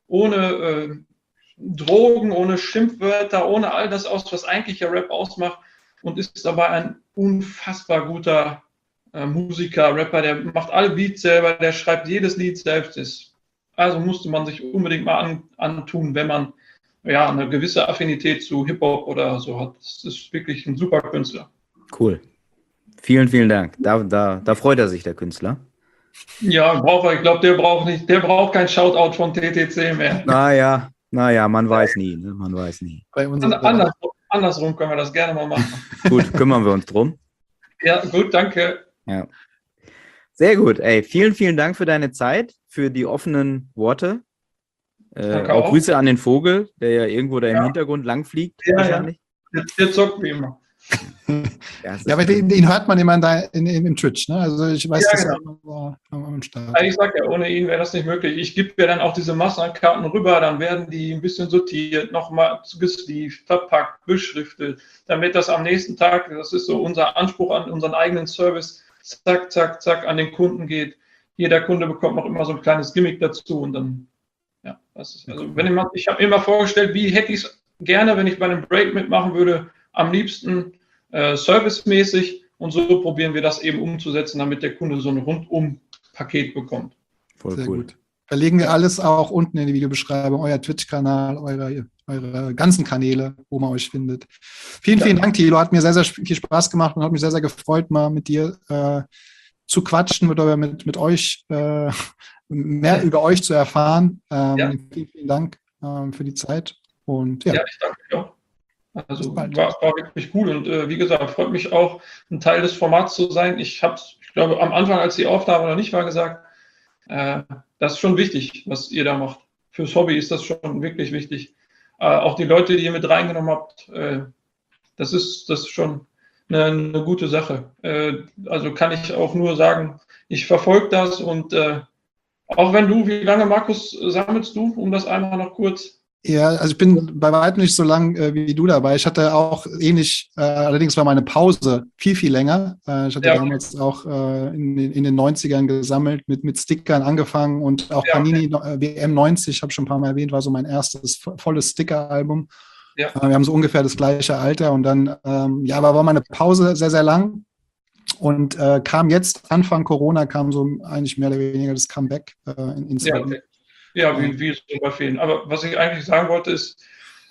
Drogen, ohne Schimpfwörter, ohne all das aus, was eigentlich der Rap ausmacht und ist dabei ein unfassbar guter Musiker, Rapper, der macht alle Beats selber, der schreibt jedes Lied selbst. Also musste man sich unbedingt mal antun, wenn man eine gewisse Affinität zu Hip-Hop oder so hat. Das ist wirklich ein super Künstler. Cool. Vielen, vielen Dank. Da freut er sich, der Künstler. Ja, braucht er. Ich glaube, der braucht kein Shoutout von TTC mehr. Naja, man weiß nie. Ne? Man weiß nie. Andersrum können wir das gerne mal machen. Gut, kümmern wir uns drum. Ja, gut, danke. Ja. Sehr gut. Ey, vielen, vielen Dank für deine Zeit, für die offenen Worte. Auch Grüße an den Vogel, der ja irgendwo da im Hintergrund langfliegt. Ja, wahrscheinlich. Ja. Der zockt wie immer. Ja, aber den hört man immer im Twitch, ne? Also ich weiß, dass er am Start. Ich sage ja, ohne ihn wäre das nicht möglich. Ich gebe mir dann auch diese Masterkarten rüber, dann werden die ein bisschen sortiert, nochmal gesleeved, verpackt, beschriftet, damit das am nächsten Tag, das ist so unser Anspruch an unseren eigenen Service, zack, zack, zack, an den Kunden geht. Jeder Kunde bekommt noch immer so ein kleines Gimmick dazu und dann, ja, das ist, also ich habe mir immer vorgestellt, wie hätte ich es gerne, wenn ich bei einem Break mitmachen würde, am liebsten servicemäßig und so probieren wir das eben umzusetzen, damit der Kunde so ein Rundum-Paket bekommt. Voll Sehr cool. Gut. Verlegen wir alles auch unten in die Videobeschreibung, euer Twitch-Kanal, eure ganzen Kanäle, wo man euch findet. Vielen, vielen Dank, Thilo. Hat mir sehr, sehr viel Spaß gemacht und hat mich sehr, sehr gefreut, mal mit dir zu quatschen oder mit euch mehr über euch zu erfahren. Vielen, vielen Dank für die Zeit. Und ja, ich danke dir auch. Also war wirklich cool und wie gesagt, freut mich auch, ein Teil des Formats zu sein. Ich glaube, am Anfang, als die Aufnahme noch nicht war, gesagt, das ist schon wichtig, was ihr da macht. Fürs Hobby ist das schon wirklich wichtig. Auch die Leute, die ihr mit reingenommen habt, das ist schon eine gute Sache. Also kann ich auch nur sagen, ich verfolge das und auch wenn wie lange, Markus, sammelst du, um das einmal noch kurz... Ja, also ich bin bei weitem nicht so lang wie du dabei. Ich hatte auch ähnlich, allerdings war meine Pause viel, viel länger. Ich hatte damals auch in den 90ern gesammelt, mit Stickern angefangen und auch Panini WM 90, habe schon ein paar Mal erwähnt, war so mein erstes volles Sticker-Album. Ja. Wir haben so ungefähr das gleiche Alter und dann, aber war meine Pause sehr, sehr lang und kam jetzt, Anfang Corona, kam so eigentlich mehr oder weniger das Comeback ins Hobby. Ja, wie es bei vielen. Aber was ich eigentlich sagen wollte ist,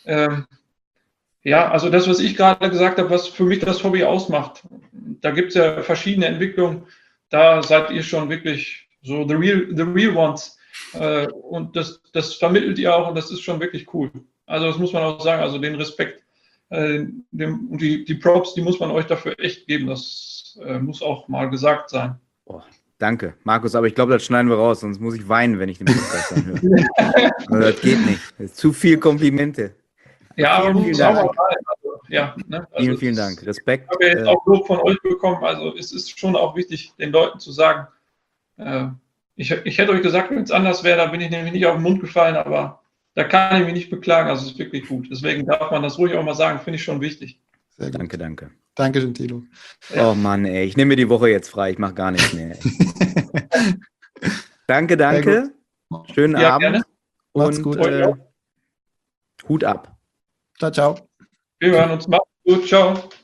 also das, was ich gerade gesagt habe, was für mich das Hobby ausmacht, da gibt es ja verschiedene Entwicklungen, da seid ihr schon wirklich so the real ones und das vermittelt ihr auch und das ist schon wirklich cool. Also das muss man auch sagen, also den Respekt, die Props, die muss man euch dafür echt geben, das muss auch mal gesagt sein. Oh. Danke, Markus, aber ich glaube, das schneiden wir raus, sonst muss ich weinen, wenn ich den Podcast anhöre. Also, das geht nicht. Das ist zu viel Komplimente. Ja, aber vielen Dank. Vielen Dank. Respekt. Ich habe jetzt auch Lob von euch bekommen. Also es ist schon auch wichtig, den Leuten zu sagen, ich hätte euch gesagt, wenn es anders wäre, da bin ich nämlich nicht auf den Mund gefallen, aber da kann ich mich nicht beklagen. Also es ist wirklich gut. Deswegen darf man das ruhig auch mal sagen, finde ich schon wichtig. Sehr gut. Danke. Dankeschön, Thilo. Ja. Oh Mann, ey, ich nehme mir die Woche jetzt frei, ich mache gar nichts mehr. Danke. Schönen Abend. Gerne. Macht's gut. Hut ab. Ciao. Wir hören uns. Macht's gut. Ciao.